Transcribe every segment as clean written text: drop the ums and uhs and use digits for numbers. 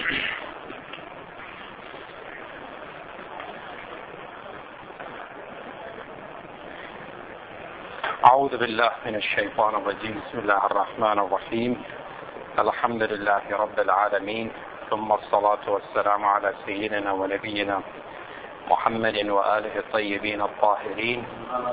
أعوذ بالله من الشيطان الرجيم. بسم الله الرحمن الرحيم. الحمد لله رب العالمين، ثم الصلاة والسلام على سيدنا ونبينا محمد وآله الطيبين الطاهرين.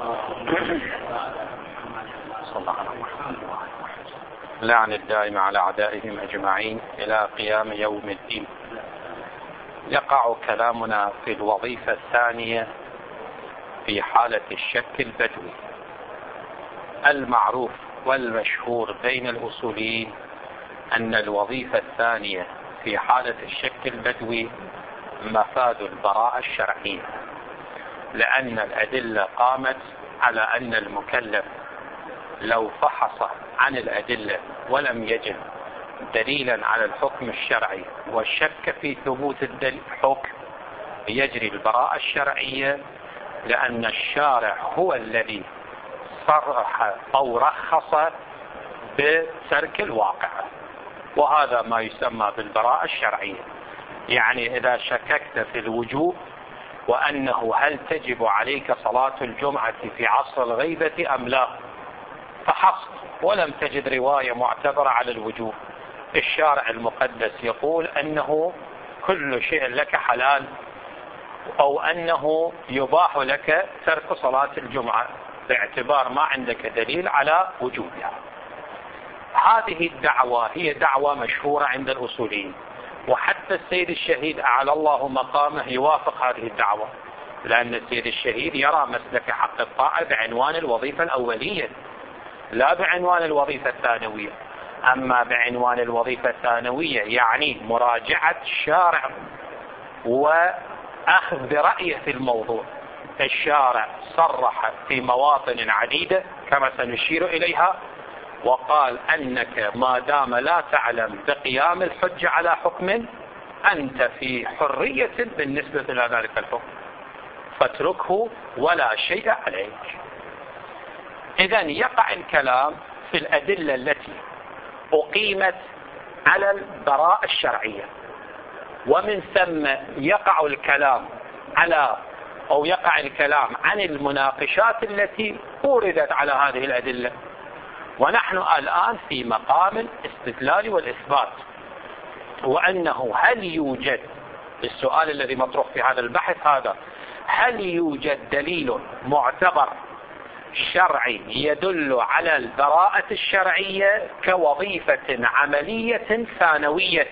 لعن الدائم على أعدائهم أجمعين إلى قيام يوم الدين. يقع كلامنا في الوظيفة الثانية في حالة الشك البدوي. المعروف والمشهور بين الأصوليين أن الوظيفة الثانية في حالة الشك البدوي مفاد البراءة الشرعية، لأن الأدلة قامت على أن المكلف لو فحص عن الأدلة ولم يجد دليلا على الحكم الشرعي وشك في ثبوت الحكم يجري البراءة الشرعية، لأن الشارع هو الذي صرح أو رخص بترك الواقع، وهذا ما يسمى بالبراءة الشرعية. يعني إذا شككت في الوجوب وأنه هل تجب عليك صلاة الجمعة في عصر الغيبة أم لا، فحصت ولم تجد رواية معتبرة على الوجوب، الشارع المقدس يقول أنه كل شيء لك حلال، أو أنه يباح لك ترك صلاة الجمعة باعتبار ما عندك دليل على وجوبها. هذه الدعوة هي دعوة مشهورة عند الأصوليين، وحتى السيد الشهيد أعلى الله مقامه يوافق هذه الدعوة، لأن السيد الشهيد يرى مسلك حق الطاعة بعنوان الوظيفة الأولية لا بعنوان الوظيفة الثانوية. أما بعنوان الوظيفة الثانوية يعني مراجعة الشارع وأخذ برأيه في الموضوع. الشارع صرح في مواطن عديدة كما سنشير إليها، وقال أنك ما دام لا تعلم بقيام الحجة على حكم أنت في حرية بالنسبة إلى ذلك الحكم، فاتركه ولا شيء عليك. إذن يقع الكلام في الأدلة التي أقيمت على البراءة الشرعية، ومن ثم يقع الكلام عن المناقشات التي أوردت على هذه الأدلة. ونحن الآن في مقام الاستدلال والإثبات، وأنه هل يوجد، السؤال الذي مطروح في هذا البحث هذا، هل يوجد دليل معتبر شرعي يدل على البراءة الشرعية كوظيفة عملية ثانوية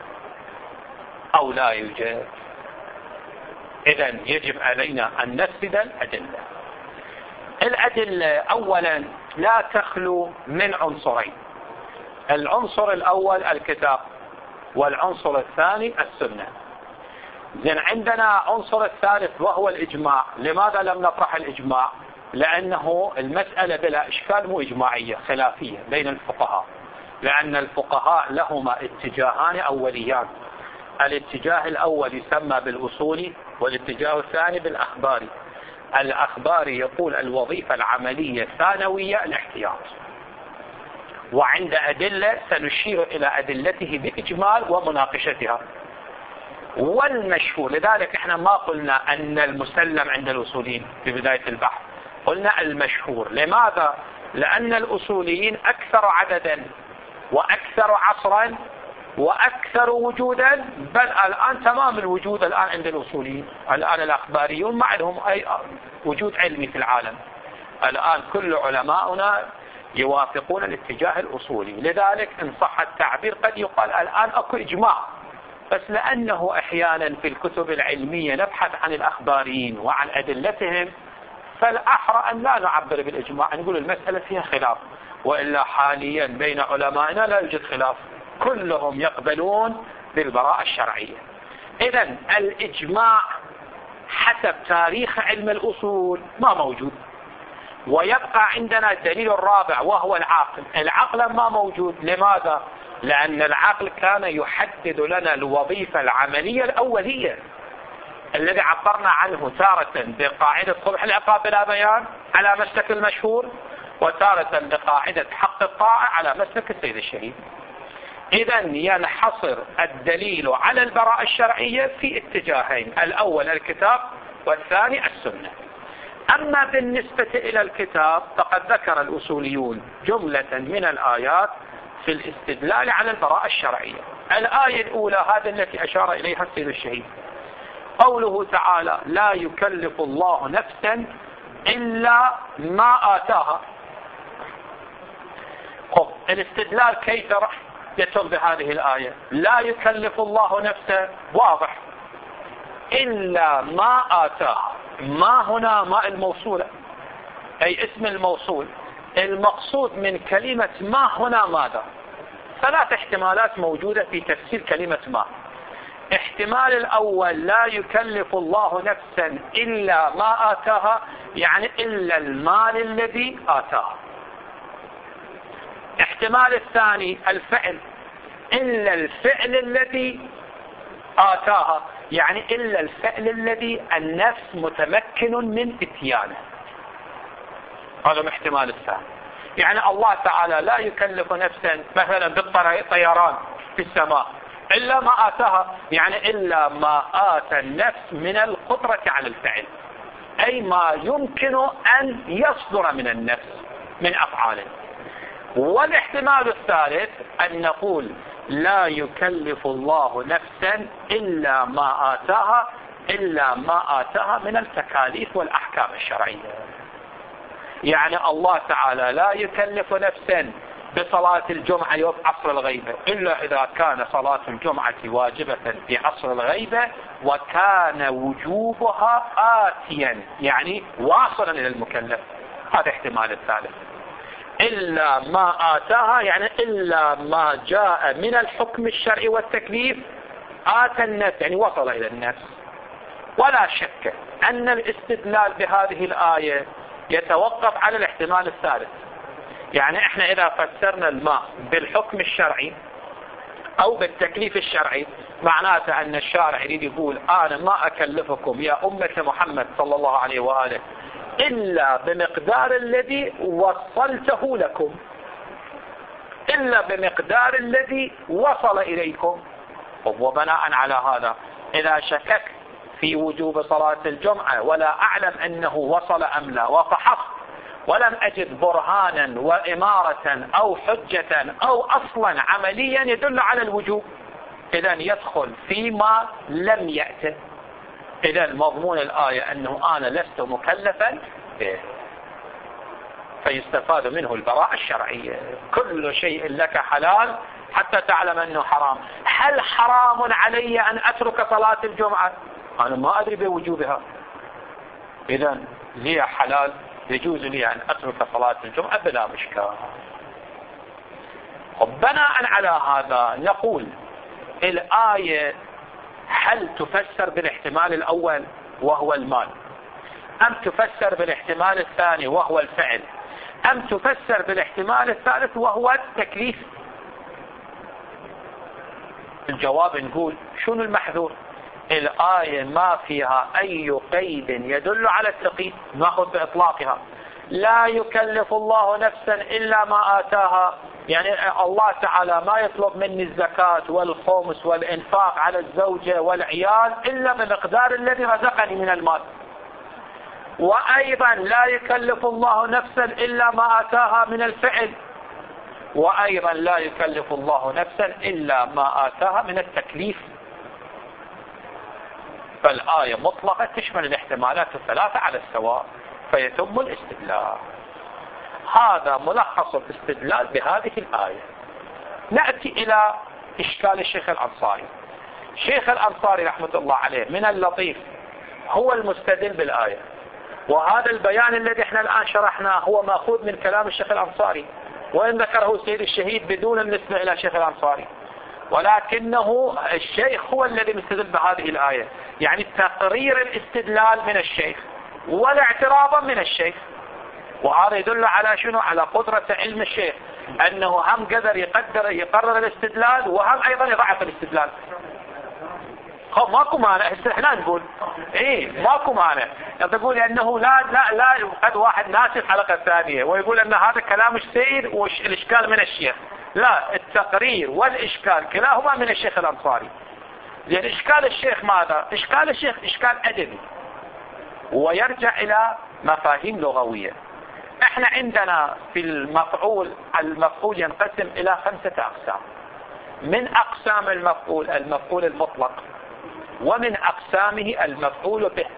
أو لا يوجد؟ إذن يجب علينا أن نفذ الأدلة. الأدلة أولا لا تخلو من عنصرين، العنصر الأول الكتاب، والعنصر الثاني السنة. زين، عندنا عنصر الثالث وهو الإجماع. لماذا لم نطرح الإجماع؟ لأنه المسألة بلا إشكال مو إجماعية، خلافية بين الفقهاء، لأن الفقهاء لهما اتجاهان أوليان. الاتجاه الأول يسمى بالأصولي، والاتجاه الثاني بالأخباري. الأخباري يقول الوظيفة العملية ثانوية الاحتياط، وعند أدلة سنشير إلى أدلته بإجمال ومناقشتها. والمشهور، لذلك احنا ما قلنا أن المسلم عند الأصوليين في بداية البحث، قلنا المشهور. لماذا؟ لأن الأصوليين أكثر عددا وأكثر عصرا وأكثر وجودا، بل الآن تمام الوجود الآن عند الأصوليين. الآن الأخباريون ما عندهم أي وجود علمي في العالم، الآن كل علماؤنا يوافقون الاتجاه الأصولي. لذلك إن صح التعبير قد يقال الآن أكو إجماع، بس لأنه أحيانا في الكتب العلمية نبحث عن الأخباريين وعن أدلتهم، فالأحرى أن لا نعبر بالإجماع، نقول المسألة فيها خلاف. وإلا حاليا بين علمائنا لا يوجد خلاف، كلهم يقبلون بالبراءة الشرعية. إذن الإجماع حسب تاريخ علم الأصول ما موجود. ويبقى عندنا الدليل الرابع وهو العقل. العقل ما موجود. لماذا؟ لأن العقل كان يحدد لنا الوظيفة العملية الأولية الذي عبرنا عنه تارة بقاعدة صلح العقاب بلا بيان على مسلك المشهور، وتارة بقاعدة حق الطاعة على مسلك السيد الشهيد. إذا ينحصر الدليل على البراءة الشرعية في اتجاهين، الأول الكتاب والثاني السنة. أما بالنسبة إلى الكتاب فقد ذكر الأصوليون جملة من الآيات في الاستدلال على البراءة الشرعية. الآية الأولى هذه التي أشار إليها السيد الشهيد، قوله تعالى لا يكلف الله نفسا إلا ما آتاها. الاستدلال كيف يتم بهذه الآية؟ لا يكلف الله نفسا واضح إلا ما آتاها. ما هنا ما الموصولة أي اسم الموصول. المقصود من كلمة ما هنا ماذا؟ ثلاث احتمالات موجودة في تفسير كلمة ما. احتمال الأول لا يكلف الله نفسا إلا ما آتاها، يعني إلا المال الذي آتاها. احتمال الثاني الفعل، إلا الفعل الذي آتاها، يعني إلا الفعل الذي النفس متمكن من إتيانه. هذا الاحتمال الثاني. يعني الله تعالى لا يكلف نفسا مثلا بالطيران في السماء إلا ما آتاها، يعني إلا ما آتى النفس من القدرة على الفعل، أي ما يمكن أن يصدر من النفس من أفعاله. والاحتمال الثالث أن نقول لا يكلف الله نفسا إلا ما آتاها، إلا ما آتاها من التكاليف والأحكام الشرعية. يعني الله تعالى لا يكلف نفسا بصلاة الجمعة يوم عصر الغيبة إلا إذا كان صلاة الجمعة واجبة في عصر الغيبة وكان وجوبها آتيا، يعني واصلا إلى المكلف. هذا احتمال الثالث. إلا ما آتاها يعني إلا ما جاء من الحكم الشرعي والتكليف آتى النفس، يعني وصل إلى النفس. ولا شك أن الاستدلال بهذه الآية يتوقف على الاحتمال الثالث. يعني احنا إذا فسرنا الماء بالحكم الشرعي أو بالتكليف الشرعي معناته أن الشارع يريد يقول أنا ما أكلفكم يا أمة محمد صلى الله عليه وآله إلا بمقدار الذي وصلته لكم، إلا بمقدار الذي وصل إليكم. وبناء على هذا إذا شكك في وجوب صلاة الجمعة ولا أعلم أنه وصل أم لا وفحصت ولم أجد برهانا وإمارة أو حجة أو أصلا عمليا يدل على الوجوب، إذا يدخل فيما لم يأته. إذا مضمون الآية أنه أنا لست مكلفا به، فيستفاد منه البراءة الشرعية. كل شيء لك حلال حتى تعلم أنه حرام. هل حرام علي أن أترك صلاة الجمعة؟ أنا ما أدري بوجوبها، إذا لي حلال يجوز لي أن أترك صلاة الجمعة بلا مشكلة. وبناء على هذا نقول الآية هل تفسر بالاحتمال الأول وهو المال، أم تفسر بالاحتمال الثاني وهو الفعل، أم تفسر بالاحتمال الثالث وهو التكليف؟ الجواب نقول شنو المحذور؟ الآية ما فيها أي قيد يدل على التقييد، نأخذ بإطلاقها. لا يكلف الله نفسا إلا ما آتاها، يعني الله تعالى ما يطلب مني الزكاة والخمس والإنفاق على الزوجة والعيال إلا بمقدار الذي رزقني من المال. وأيضا لا يكلف الله نفسا إلا ما آتاها من الفعل، وأيضا لا يكلف الله نفسا إلا ما آتاها من التكليف. فالآية مطلقة تشمل الاحتمالات الثلاثة على السواء، فيتم الاستدلال. هذا ملخص الاستدلال بهذه الآية. نأتي إلى إشكال الشيخ الأنصاري. الشيخ الأنصاري رحمة الله عليه من اللطيف هو المستدل بالآية، وهذا البيان الذي احنا الآن شرحناه هو مأخوذ من كلام الشيخ الأنصاري، وإن ذكره السيد الشهيد بدون النسبة إلى الشيخ الأنصاري، ولكنه الشيخ هو الذي مستدل بهذه الآية، يعني تقرير الاستدلال من الشيخ والاعتراض من الشيخ. وهذا يدل على شنو؟ على قدرة علم الشيخ، أنه هم قدر يقرر الاستدلال وهم أيضا يضعف الاستدلال. ماكو مانع، احنا نقول ماكو مانع. تقول أنه لا قد واحد ناسي الحلقة الثانية ويقول أن هذا كلام السيد والإشكال من الشيخ، لا، التقرير والإشكال كلاهما من الشيخ الأنصاري. لأن إشكال الشيخ ماذا؟ إشكال الشيخ إشكال أدبي ويرجع إلى مفاهيم لغوية. احنا عندنا في المفعول ينقسم إلى 5 أقسام. من أقسام المفعول المطلق، ومن أقسامه المفعول به.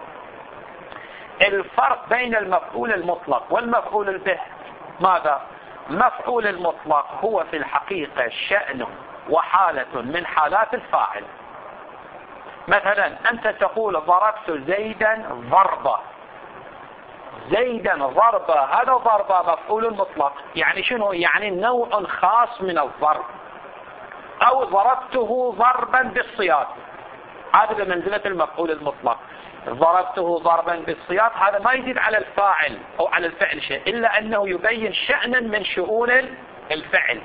الفرق بين المفعول المطلق والمفعول به ماذا؟ مفعول المطلق هو في الحقيقة شأن وحالة من حالات الفاعل. مثلا أنت تقول ضربت زيدا ضربة، زيدا ضربة، هذا ضربة مفعول مطلق. يعني شنو؟ يعني نوع خاص من الضرب. أو ضربته ضربا بالسياط، هذا بمنزلة المفعول المطلق. ضربته ضربا بالسياط هذا ما يزيد على الفاعل أو على الفعل شيء، إلا أنه يبين شأنا من شؤون الفعل.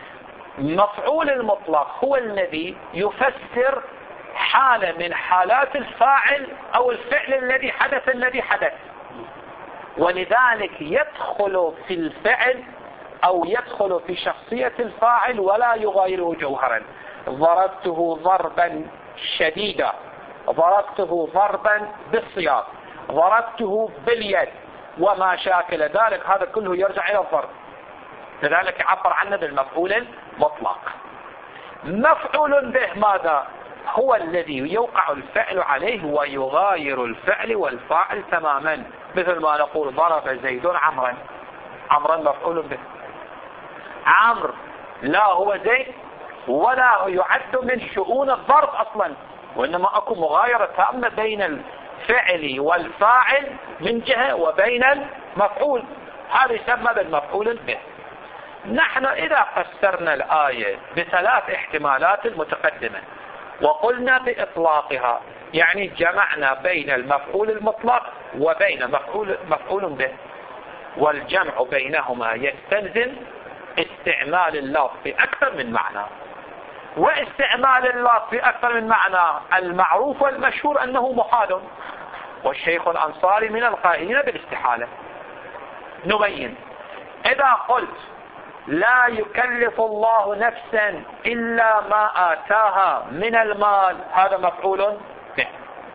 مفعول المطلق هو الذي يفسر حالة من حالات الفاعل أو الفعل الذي حدث، ولذلك يدخل في الفعل أو يدخل في شخصية الفاعل ولا يغيره جوهرا. ضربته ضربا شديدا، ضربته ضربا بالسياط، ضربته باليد وما شاكل ذلك، هذا كله يرجع إلى الضرب. لذلك يعبر عنه بالمفعول المطلق. مفعول به ماذا؟ هو الذي يوقع الفعل عليه ويغاير الفعل والفاعل تماما. مثل ما نقول ضرب زيد عمرا، عمرا مفعول به. عمرو لا هو زيد ولا يعد من شؤون الضرب أصلا، وإنما أكو مغايرة تامة بين الفعل والفاعل من جهة وبين المفعول، هذا يسمى بالمفعول به. نحن إذا فسرنا الآية ب3 احتمالات المتقدمة وقلنا بإطلاقها، يعني جمعنا بين المفعول المطلق وبين مفعول به، والجمع بينهما يستلزم استعمال اللفظ في أكثر من معنى. واستعمال اللفظ في أكثر من معنى المعروف والمشهور أنه محال، والشيخ الأنصاري من القائلين بالاستحالة. نبين. إذا قلت لا يكلف الله نفسا إلا ما آتاها من المال، هذا مفعول به.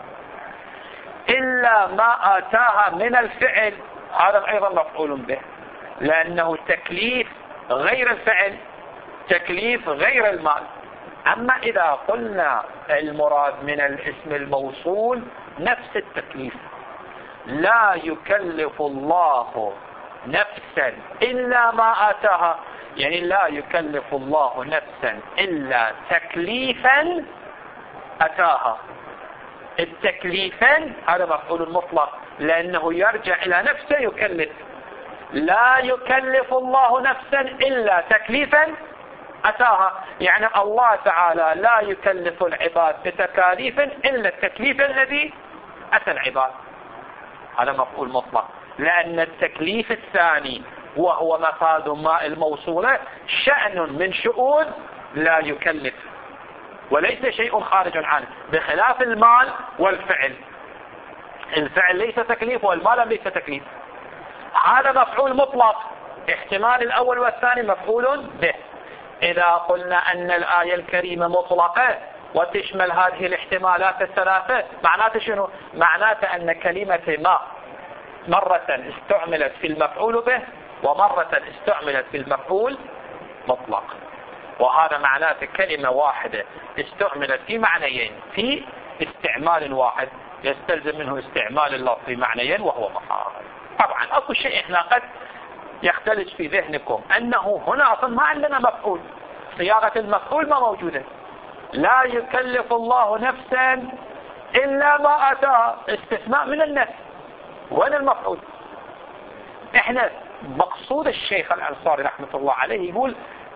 إلا ما آتاها من الفعل، هذا أيضا مفعول به، لأنه تكليف غير الفعل، تكليف غير المال. أما إذا قلنا المراد من الاسم الموصول نفس التكليف، لا يكلف الله نفسا إلا ما آتاها، يعني لا يكلف الله نفسا إلا تكليفا أتاها. التكليفا هذا مفعول مطلق لأنه يرجع إلى نفسه يكلف. لا يكلف الله نفسا إلا تكليفا أتاها، يعني الله تعالى لا يكلف العباد بتكاليف إلا التكليف الذي أتى العباد، هذا مفعول مطلق. لأن التكليف الثاني وهو مفاد ماء الموصولة شأن من شؤون لا يكلف، وليس شيء خارج عنه، بخلاف المال والفعل. الفعل ليس تكليف والمال ليس تكليف. هذا مفعول مطلق، احتمال الأول والثاني مفعول به. إذا قلنا أن الآية الكريمة مطلقة وتشمل هذه الاحتمالات ال3، معناته شنو؟ معناته أن كلمة ما مرة استعملت في المفعول به ومرة استعملت في المفعول مطلق، وهذا معناته كلمة واحدة استعملت في معنيين في استعمال واحد، يستلزم منه استعمال اللفظ في معنيين وهو محال. طبعا اكو شيء احنا قد يختلج في ذهنكم انه هنا اصلا ما عندنا مفعول، صياغة المفعول ما موجودة. لا يكلف الله نفسا الا ما اتاها، استثناء من النفس. وين المفعول؟ احنا مقصود الشيخ الأنصاري رحمة الله عليه يقول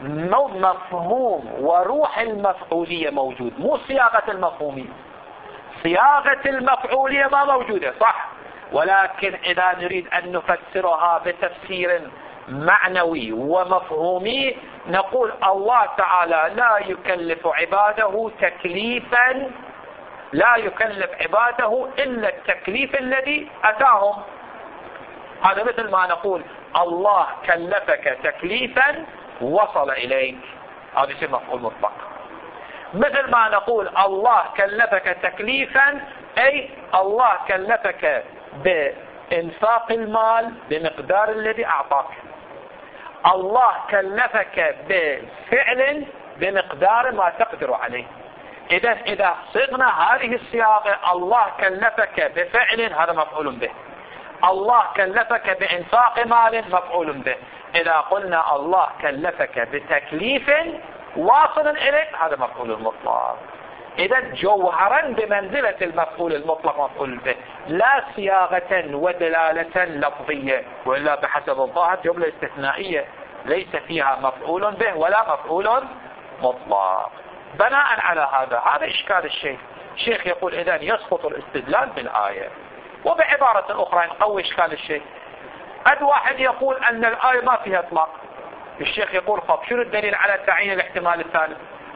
مفهوم وروح المفعولية موجود، مو صياغة المفهومية. صياغة المفعولية ما موجودة صح، ولكن إذا نريد أن نفسرها بتفسير معنوي ومفهومي نقول الله تعالى لا يكلف عباده تكليفا، لا يكلف عباده إلا التكليف الذي أتاهم. هذا مثل ما نقول الله كلفك تكليفا وصل إليك، هذا يصير مفعول مطلق. مثل ما نقول الله كلفك تكليفا، أي الله كلفك بإنفاق المال بمقدار الذي أعطاك. الله كلفك بفعل بمقدار ما تقدر عليه. إذا صغنا هذه الصياغة، الله كلفك بفعل، هذا مفعول به. الله كلفك بإنفاق مال، مفعول به. إذا قلنا الله كلفك بتكليف واصل إليك، هذا مفعول مطلق. إذا جوهرا بمنزلة المفعول المطلق مفعول به، لا صياغة ودلالة لفظية، وإلا بحسب الظاهر جملة استثنائية ليس فيها مفعول به ولا مفعول مطلق. بناء على هذا إشكال الشيخ. الشيخ يقول إذن يسقط الاستدلال بالآية. وبعبارة أخرى نقوي إشكال الشيخ. قد واحد يقول أن الآية ما فيها إطلاق. الشيخ يقول طب شنو الدليل على تعيين الاحتمال الثالث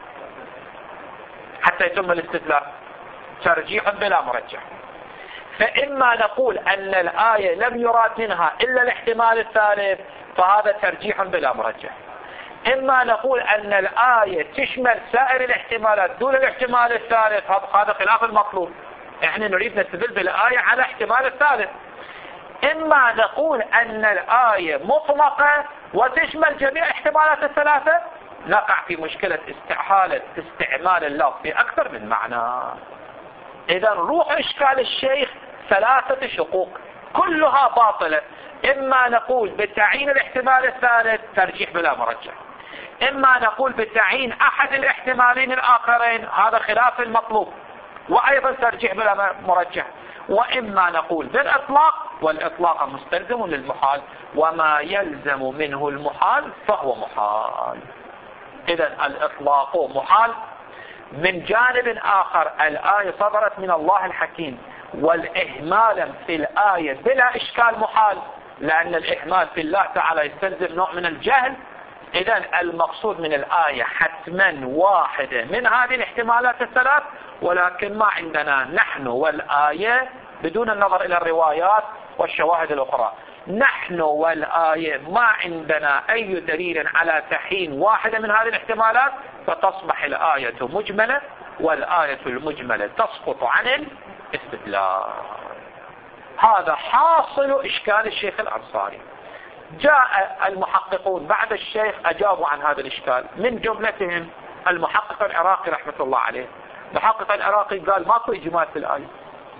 حتى يتم الاستدلال؟ ترجيح بلا مرجح. فإما نقول أن الآية لم يراد منها إلا الاحتمال الثالث، فهذا ترجيح بلا مرجح. إما نقول أن الآية تشمل سائر الاحتمالات دون الاحتمال الثالث، هذا خلاف المطلوب. احنا نريد نستدل بالآية على احتمال الثالث. إما نقول أن الآية مطلقة وتشمل جميع احتمالات الثلاثة، نقع في مشكلة استحالة استعمال اللفظ في أكثر من معنى. إذا روح إشكال الشيخ ثلاثة شقوق كلها باطلة. إما نقول بتعيين الاحتمال الثالث، ترجيح بلا مرجح. إما نقول بتعيين أحد الاحتمالين الآخرين، هذا خلاف المطلوب وأيضا ترجيح بلا مرجح. وإما نقول بالإطلاق، والإطلاق مستلزم للمحال، وما يلزم منه المحال فهو محال. إذن الإطلاق محال. من جانب آخر الآية صدرت من الله الحكيم، والإهمال في الآية بلا إشكال محال، لأن الإهمال في الله تعالى يستلزم نوع من الجهل. إذن المقصود من الآية حتما واحدة من هذه الاحتمالات الثلاث، ولكن ما عندنا نحن والآية بدون النظر إلى الروايات والشواهد الأخرى، نحن والآية ما عندنا أي دليل على تحيين واحدة من هذه الاحتمالات، فتصبح الآية مجملة، والآية المجملة تسقط عن الاستدلال. هذا حاصل إشكال الشيخ الأنصاري. جاء المحققون بعد الشيخ أجابوا عن هذا الإشكال، من جملتهم المحقق العراقي رحمة الله عليه. المحقق العراقي قال ماكو إجمال في الآية،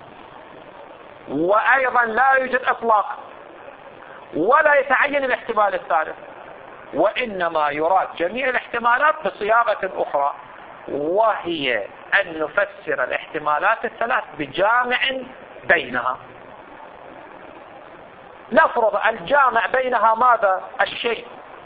وأيضا لا يوجد إطلاق، ولا يتعين الاحتمال الثالث، وإنما يراد جميع الاحتمالات بصياغة أخرى، وهي أن نفسر الاحتمالات الثلاث بجامع بينها. نفرض الجامع بينها ماذا؟ الشيء.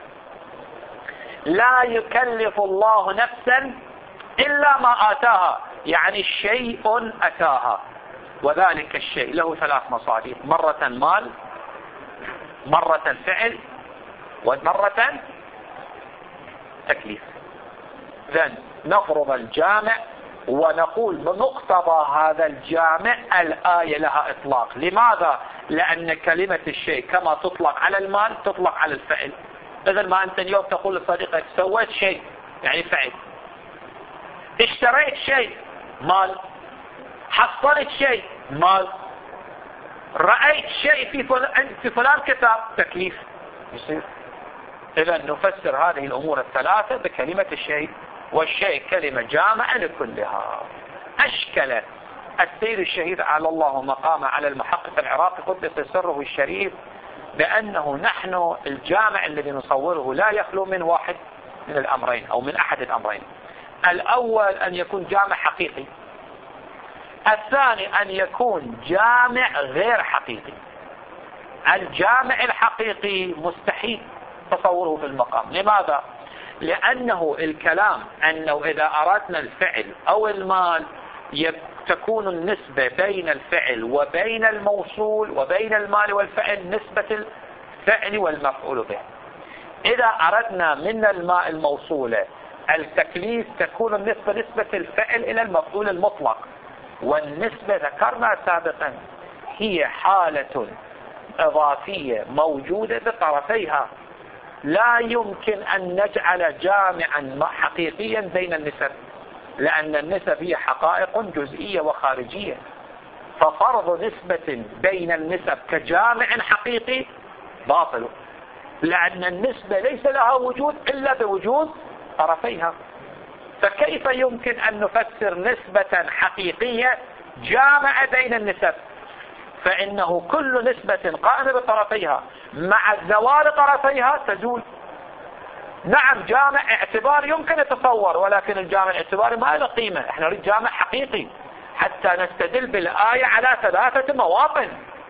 لا يكلف الله نفسا إلا ما آتاها، يعني شيء أتاها، وذلك الشيء له ثلاث مصادر: مرة مال، مرة فعل، ومرة تكليف. إذن نفرض الجامع ونقول بمقتضى هذا الجامع الآية لها إطلاق. لماذا؟ لأن كلمة الشيء كما تطلق على المال تطلق على الفعل. إذن ما أنت اليوم تقول لصديقك سويت شيء يعني فعل، اشتريت شيء مال، حصلت شيء مال، رأيت شيء في فلان كتاب تكليف يصير. إذن نفسر هذه الأمور الثلاثة بكلمة الشيء، والشيء كلمة جامعة لكلها. أشكل السيد الشهيد على الله مقام على المحقق العراقي قدس سره الشريف بأنه نحن الجامع الذي نصوره لا يخلو من واحد من الأمرين أو من أحد الأمرين. الأول أن يكون جامع حقيقي، الثاني أن يكون جامع غير حقيقي. الجامع الحقيقي مستحيل تصوره في المقام. لماذا؟ لأنه الكلام أنه إذا أردنا الفعل أو المال تكون النسبة بين الفعل وبين الموصول وبين المال والفعل نسبة الفعل والمفعول به. إذا أردنا من الماء الموصولة التكليف تكون النسبة نسبة الفعل إلى المفعول المطلق، والنسبة ذكرنا سابقا هي حالة إضافية موجودة بطرفيها. لا يمكن أن نجعل جامعا حقيقيا بين النسب، لأن النسب هي حقائق جزئية وخارجية، ففرض نسبة بين النسب كجامع حقيقي باطل، لأن النسبة ليس لها وجود إلا بوجود طرفيها. فكيف يمكن أن نفسر نسبة حقيقية جامعة بين النسب؟ فإنه كل نسبة قائمة بطرفيها مع زوال طرفيها تزول. نعم جامع اعتبار يمكن يتصور، ولكن الجامع الاعتباري ما له قيمة. احنا نريد جامع حقيقي حتى نستدل بالآية على 3 مواطن.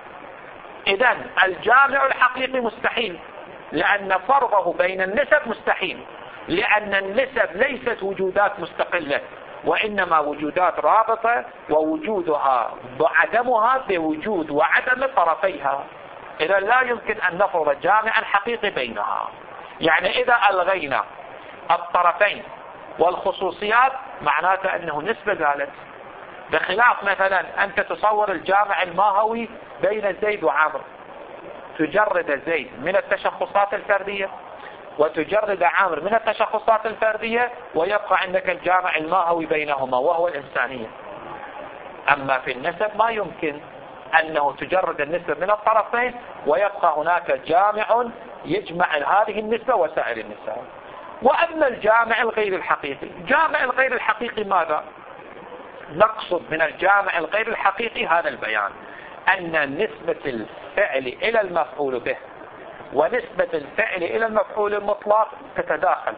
إذن الجامع الحقيقي مستحيل، لأن فرضه بين النسب مستحيل، لأن النسب ليست وجودات مستقلة، وإنما وجودات رابطة، ووجودها وعدمها بوجود وعدم طرفيها. إذا لا يمكن أن نفرض جامعا حقيقي بينها. يعني إذا ألغينا الطرفين والخصوصيات معناته أنه نسبة زالت، بخلاف مثلا أنت تصور الجامع الماهوي بين زيد وعمرو، تجرد زيد من التشخصات الفردية وتجرد عامر من التشخصات الفردية، ويبقى عندك الجامع الماهوي بينهما وهو الإنسانية. أما في النسب ما يمكن أنه تجرد النسبة من الطرفين ويبقى هناك جامع يجمع هذه النسبة وسائر النسب. وأما الجامع الغير الحقيقي، الجامع الغير الحقيقي ماذا؟ نقصد من الجامع الغير الحقيقي هذا البيان، أن نسبة الفعل إلى المفعول به ونسبة الفعل إلى المفعول المطلق تتداخل،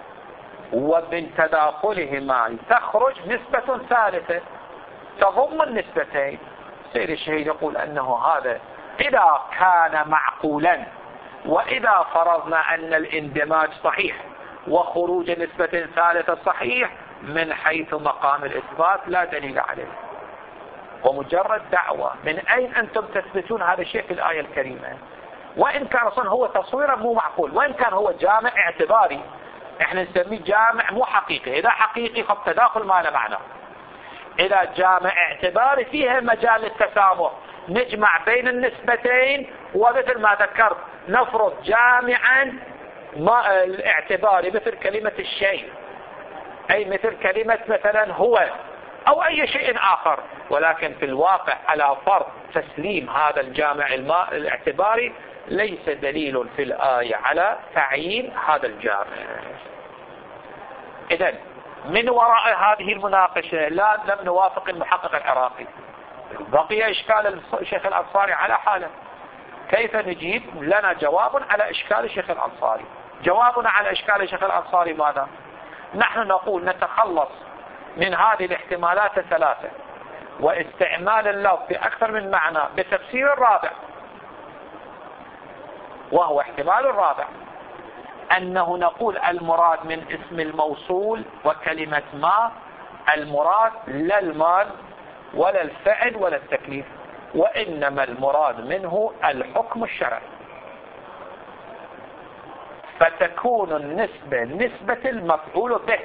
ومن تداخلهما تخرج نسبة ثالثة تضم النسبتين. سيد الشهيد يقول أنه هذا إذا كان معقولا، وإذا فرضنا أن الاندماج صحيح وخروج نسبة ثالثة صحيح، من حيث مقام الإثبات لا دليل عليه، ومجرد دعوة. من أين أنتم تثبتون هذا الشيء في الآية الكريمة؟ وإن كان أصلا هو تصويرا مو معقول، وإن كان هو جامع اعتباري احنا نسميه جامع مو حقيقي. إذا حقيقي فالتداخل ما له معنى. إذا جامع اعتباري فيها مجال للتسامح، نجمع بين النسبتين، ومثل ما ذكرت نفرض جامعا الاعتباري مثل كلمة الشيء، أي مثل كلمة مثلا هو أو أي شيء آخر، ولكن في الواقع على فرض تسليم هذا الجامع الاعتباري ليس دليل في الآية على تعيين هذا الجامع. إذن من وراء هذه المناقشة لم نوافق المحقق العراقي، بقي إشكال الشيخ الأنصاري على حاله. كيف نجيب؟ لنا جواب على إشكال الشيخ الأنصاري. جوابنا على إشكال الشيخ الأنصاري ماذا؟ نحن نقول نتخلص من هذه الاحتمالات الثلاثة واستعمال اللفظ بأكثر من معنى بتفسير الرابع، وهو احتمال الرابع، أنه نقول المراد من اسم الموصول وكلمة ما، المراد لا المال ولا الفعل ولا التكليف، وإنما المراد منه الحكم الشرعي. فتكون النسبة نسبة المفعول به.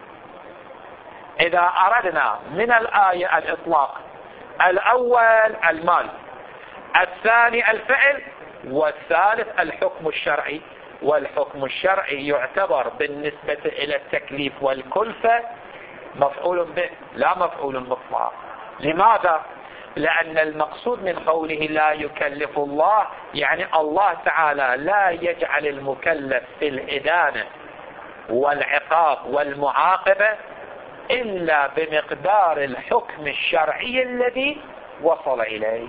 إذا أردنا من الآية الإطلاق، الأول المال، الثاني الفعل، والثالث الحكم الشرعي. والحكم الشرعي يعتبر بالنسبة إلى التكليف والكلفة مفعول به لا مفعول مطلق. لماذا؟ لأن المقصود من قوله لا يكلف الله، يعني الله تعالى لا يجعل المكلف في الإدانة والعقاب والمعاقبة إلا بمقدار الحكم الشرعي الذي وصل إليه.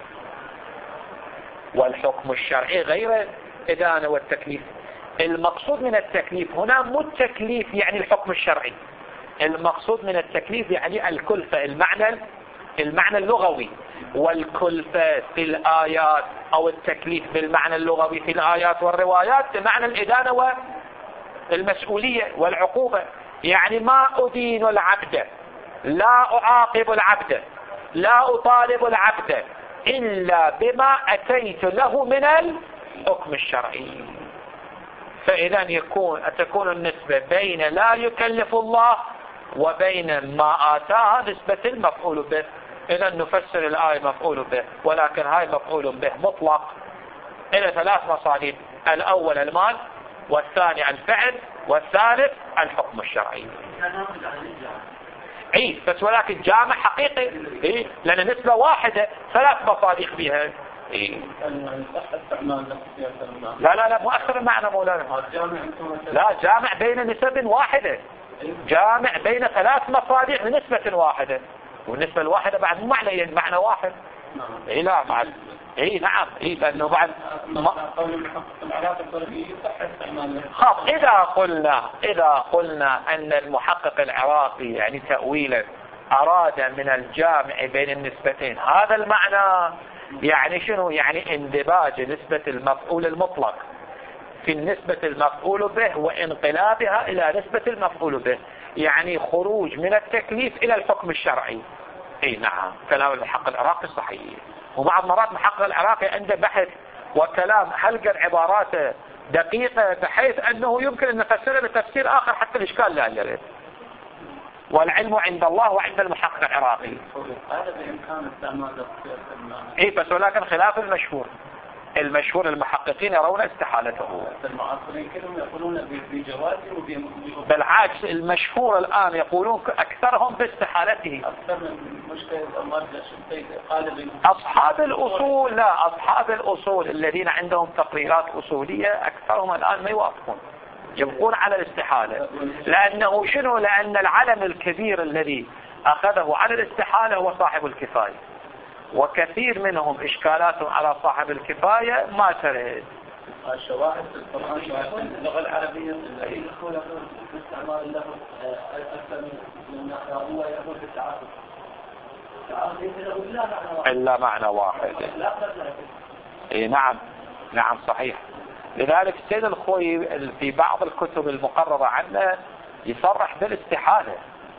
والحكم الشرعي غير الإدانة والتكليف. المقصود من التكليف هنا مو التكليف يعني الحكم الشرعي، المقصود من التكليف يعني الكلفة، المعنى اللغوي. والكلفة في الآيات أو التكليف بالمعنى اللغوي في الآيات والروايات بمعنى الإدانة والمسؤولية والعقوبة. يعني ما أدين العبد، لا أعاقب العبد، لا أطالب العبد إلا بما أتيت له من الحكم الشرعي. فإذا تكون النسبة بين لا يكلف الله وبين ما آتاه نسبة المفعول به. إذا نفسر الآية مفعول به، ولكن هاي مفعول به مطلق إلى 3 مصادر. الأول المال، والثاني الفعل، والثالث الحكم الشرعي. اي بس ولكن جامع حقيقي، اي لان نسبة واحدة 3 مصادق بها. إيه؟ لا مؤثر المعنى مولانا. لا، جامع بين نسب واحدة، جامع بين 3 مصادق لنسبة واحدة، والنسبة الواحدة بعد مو معنى واحد. اي لا مع نعم لانه بعد خاف. اذا قلنا ان المحقق العراقي يعني تأويلا اراد من الجامع بين النسبتين هذا المعنى، يعني شنو؟ يعني اندباج نسبة المفعول المطلق في النسبة المفعول به وانقلابها الى نسبة المفعول به، يعني خروج من التكليف الى الحكم الشرعي. اي نعم، كلام المحقق العراقي صحيح. وبعض مرات المحقق العراقي عنده بحث وكلام حلقا عباراته دقيقة بحيث انه يمكن ان نفسره بتفسير اخر حتى الاشكال لا يرد. والعلم عند الله وعند المحقق العراقي. هذا بامكان استعمال اي بس ولكن خلاف المشهور. المشهور المحققين يرون استحالته. المعاصرين كلهم يقولون بجوازه بالعكس المشهور الآن يقولون أكثرهم باستحالته. أكثر من مشكلة أصحاب الأصول، لا أصحاب الأصول الذين عندهم تقريرات أصولية أكثرهم الآن ما يوافقون، يبقون على الاستحالة. لأنه شنو؟ لأن العلم الكبير الذي أخذه على الاستحالة هو صاحب الكفاية، وكثير منهم إشكالاتهم على صاحب الكفاية ما ترد. الشواهد في القرآن شواهد اللغة العربية استعمال اللغة أكثر من هو يقول في التعاطف إلا معنى واحد. إيه نعم صحيح. لذلك السيد الخوي في بعض الكتب المقررة عنه يصرح بالاستحالة،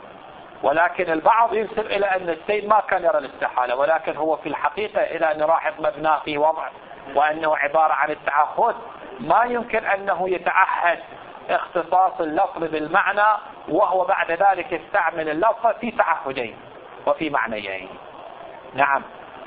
ولكن البعض ينسب إلى أن السيد ما كان يرى الاستحالة، ولكن هو في الحقيقة إلى أن راحت مبناه في وضع وأنه عبارة عن التعهد، ما يمكن أنه يتعهد اختصاص اللفظ بالمعنى وهو بعد ذلك يستعمل اللفظ في تعهدين وفي معنيين. نعم.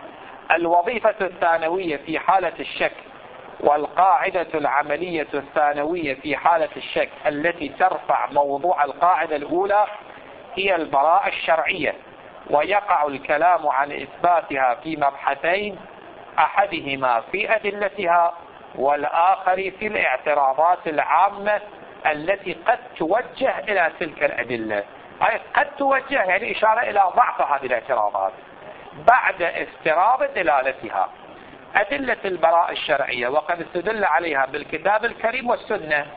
الوظيفة الثانوية في حالة الشك والقاعدة العملية الثانوية في حالة الشك التي ترفع موضوع القاعدة الأولى هي البراءة الشرعية، ويقع الكلام عن إثباتها في مبحثين، أحدهما في أدلتها والآخر في الاعتراضات العامة التي قد توجه إلى تلك الأدلة. أي قد توجه يعني إشارة إلى ضعف هذه الاعتراضات بعد افتراض دلالتها. أدلة البراءة الشرعية وقد استدل عليها بالكتاب الكريم والسنة.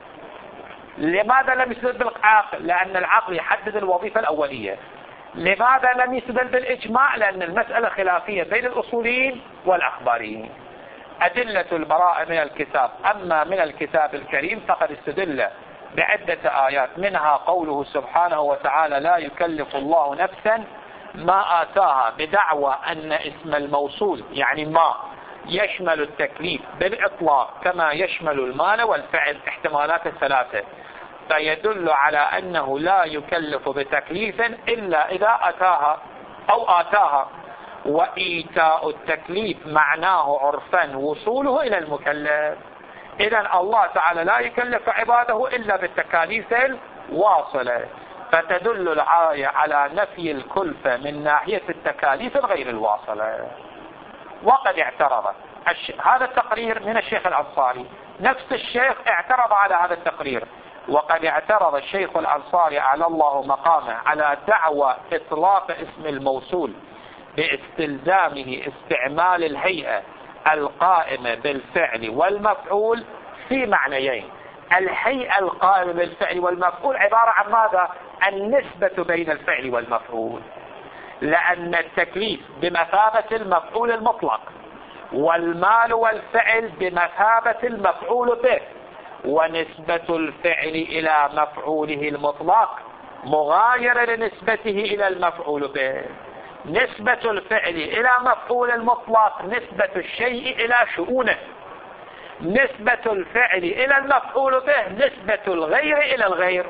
لماذا لم يستدل بالعقل؟ لأن العقل يحدد الوظيفة الأولية. لماذا لم يستدل بالإجماع؟ لأن المسألة خلافية بين الأصوليين والأخباريين. أدلة البراءة من الكتاب. أما من الكتاب الكريم فقد استدل بعدة آيات، منها قوله سبحانه وتعالى لا يكلف الله نفسا ما آتاها، بدعوى أن اسم الموصول يعني ما يشمل التكليف بالإطلاق كما يشمل المال والفعل، احتمالات الثلاثة، فيدل على أنه لا يكلف بتكليف إلا إذا أتاها أو آتاها. وإيتاء التكليف معناه عرفا وصوله إلى المكلف. إذن الله تعالى لا يكلف عباده إلا بالتكاليف الواصلة، فتدل الآية على نفي الكلفة من ناحية التكاليف الغير الواصلة. وقد اعترض هذا التقرير من الشيخ الأنصاري، نفس الشيخ اعترض على هذا التقرير. وقد اعترض الشيخ الأنصاري على الله مقامه على دعوى إطلاق اسم الموصول باستلزامه استعمال الهيئة القائمة بالفعل والمفعول في معنيين. الهيئة القائمة بالفعل والمفعول عبارة عن ماذا؟ النسبة بين الفعل والمفعول، لأن التكليف بمثابة المفعول المطلق، والمال والفعل بمثابة المفعول به، ونسبة الفعل إلى مفعوله المطلق مغايرة لنسبته إلى المفعول به. نسبة الفعل إلى مفعول المطلق نسبة الشيء إلى شؤونه، نسبة الفعل إلى المفعول به نسبة الغير إلى الغير.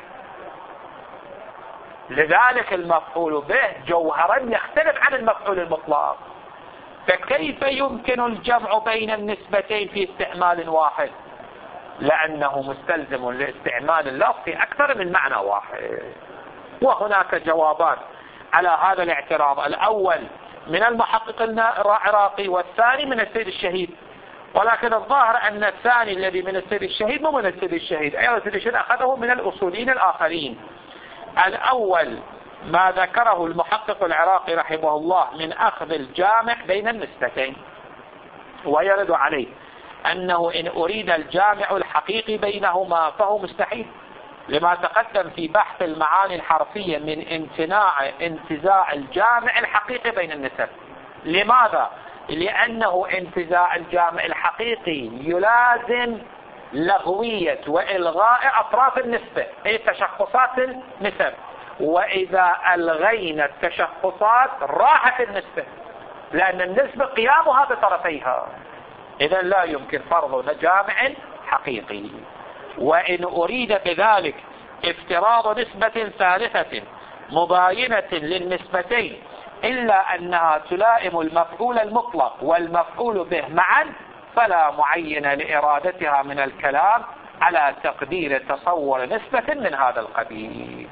لذلك المفعول به جوهرا يختلف عن المفعول المطلق، فكيف يمكن الجمع بين النسبتين في استعمال واحد؟ لأنه مستلزم لاستعمال اللفظ في أكثر من معنى واحد. وهناك جوابات على هذا الاعتراض، الأول من المحقق العراقي والثاني من السيد الشهيد، ولكن الظاهر أن الثاني الذي من السيد الشهيد مو من السيد الشهيد، أيضا السيد الشهيد أخذه من الأصوليين الآخرين. الأول ما ذكره المحقق العراقي رحمه الله من أخذ الجامع بين النسبتين، ويرد عليه أنه إن أريد الجامع الحقيقي بينهما فهو مستحيل، لما تقدم في بحث المعاني الحرفية من انتزاع الجامع الحقيقي بين النسب. لماذا؟ لأنه انتزاع الجامع الحقيقي يلازم لغوية وإلغاء أطراف النسبة، أي تشخصات النسب، وإذا ألغينا التشخصات راحت النسبة، لأن النسبة قيامها بطرفيها، إذا لا يمكن فرض جامع حقيقي. وإن أريد بذلك افتراض نسبة ثالثة مباينة للنسبتين إلا أنها تلائم المفعول المطلق والمفعول به معا، فلا معين لإرادتها من الكلام على تقدير تصور نسبة من هذا القبيل.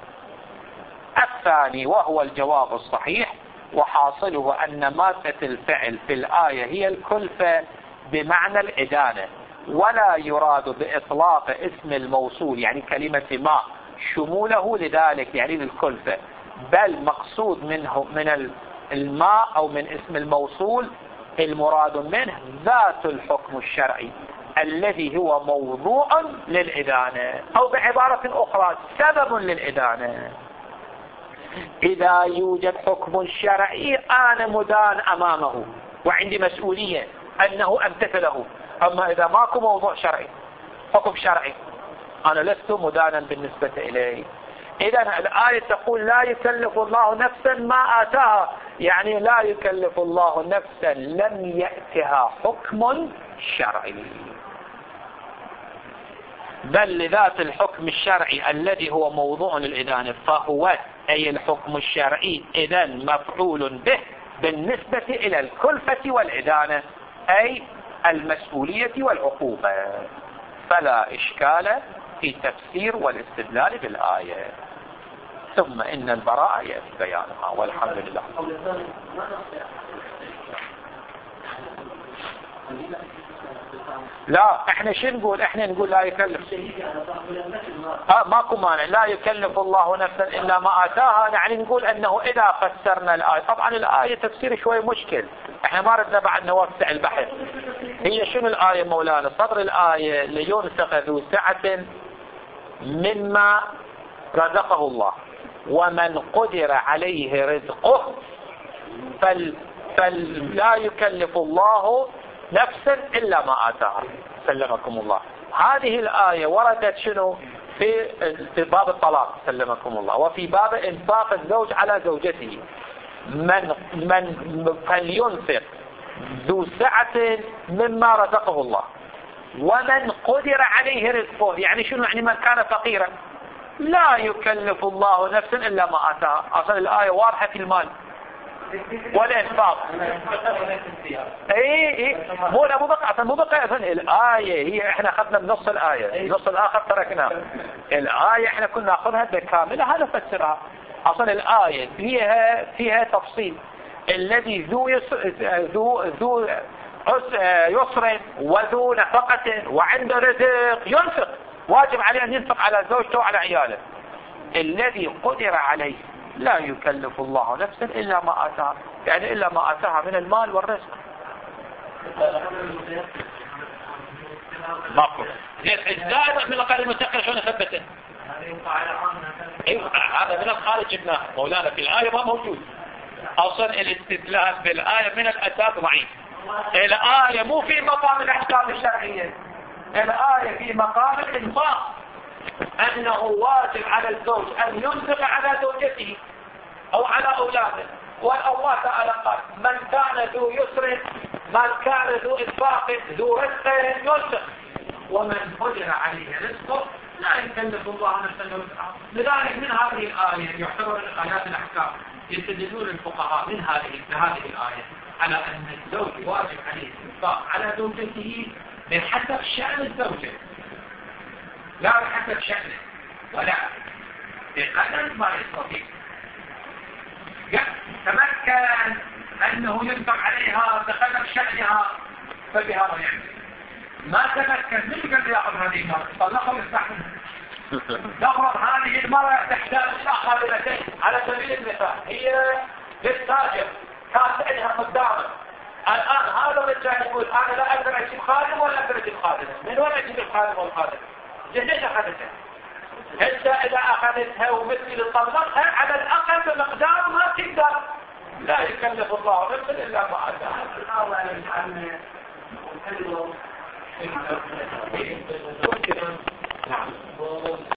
الثاني وهو الجواب الصحيح، وحاصله أن مادة الفعل في الآية هي الكلفة بمعنى الإدانة، ولا يراد بإطلاق اسم الموصول يعني كلمة ما شموله لذلك يعني للكلفة، بل مقصود منه من الماء أو من اسم الموصول المراد منه ذات الحكم الشرعي الذي هو موضوع للإدانة، أو بعبارة أخرى سبب للإدانة. إذا يوجد حكم شرعي أنا مدان أمامه وعندي مسؤولية أنه أمتثله، أما إذا ماكو موضوع شرعي حكم شرعي أنا لست مدانا بالنسبة إليه. إذا الآية تقول لا يكلف الله نفسا ما آتاها، يعني لا يكلف الله نفسا لم يأتها حكم شرعي، بل لذات الحكم الشرعي الذي هو موضوع للإدانة، فهو أي الحكم الشرعي إذا مفعول به بالنسبة إلى الكلفة والإدانة، أي المسؤولية والعقوبة، فلا إشكال في تفسير والاستدلال بالآية. ثم إن البراءة يأتي بيانها والحمد لله. لا احنا شو نقول؟ احنا نقول لا يكلف ماكو مانع، لا يكلف الله نفسا الا ما اتاها، يعني نقول انه اذا فسرنا الايه، طبعا الايه تفسير شوي مشكل، احنا ما ردنا بعد نوسع البحث. هي شنو الايه مولانا؟ صدر الايه لينفق ذو سعة مما رزقه الله ومن قدر عليه رزقه فلا يكلف الله نفسا إلا ما آتاها، سلمكم الله. هذه الآية وردت شنو في باب الطلاق سلمكم الله، وفي باب إنفاق الزوج على زوجته، من فلينفق ذو سعة مما رزقه الله ومن قدر عليه رزقه، يعني شنو؟ يعني من كان فقيرا لا يكلف الله نفسا إلا ما آتاها. أصلا الآية واضحة في المال والإنفاق. اي مو بقى اصلا، مو بقى اصلا الآية هي احنا اخذنا بنص الآية، النص الآخر تركناه. الآية احنا كنا ناخذها بكاملها، هذا فسرها. اصلا الآية فيها تفصيل، الذي ذو يسر وذو نفقة وعنده رزق ينفق، واجب عليه ان ينفق على زوجته وعلى عياله. الذي قدر عليه لا يكلف الله نفسا إلا ما آتاها، يعني إلا ما آتاها من المال والرزق. ماكو الزائد من القاعدة المتأخرة شلون ثبته؟ أيوة هذا من الخارج جبناه مولانا، في الآية ما موجود. أصلا الاستدلال بالآية من الأساس ضعيف. الآية مو في مقام الأحكام الشرعية، الآية في مقام الإنفاق، أنه واجب على الزوج أن ينفق على زوجته أو على أولاده. والله تعالى قال من كان ذو يسر، من كان ذو إنفاق ذو رزق ينفق، ومن قدر عليه رزقه لا يكلف الله نفسا إلا وسعها. لذلك من هذه الآية يعتبر آيات الأحكام يستدلون الفقهاء من هذه الآية على أن الزوج واجب عليه الإنفاق على زوجته بحسب شأن الزوجة، لا بحسب شأنه ولا بقدر ما يستطيع. تمكن أنه ينفق عليها بقدر شأنها فبها ونعمة. ما تمكن من قبل يأخذ هذه المرأة طلقها ويستحمل. نفرض هذه المرأة تحتاج إلى خادمتين على سبيل المثال، هي للتاجر كانت عندها قدامه. الآن هذا الرجال يقول أنا لا أقدر أجيب خادم ولا أقدر أجيب خادمة. من وين أجيب الخادم والخادمة؟ جهز أخذتها. أنت إذا أخذتها ومثل طلقها على الأقل بمقدار ما تقدر. لا يكلف الله نفسا إلا ما آتاها. نعم.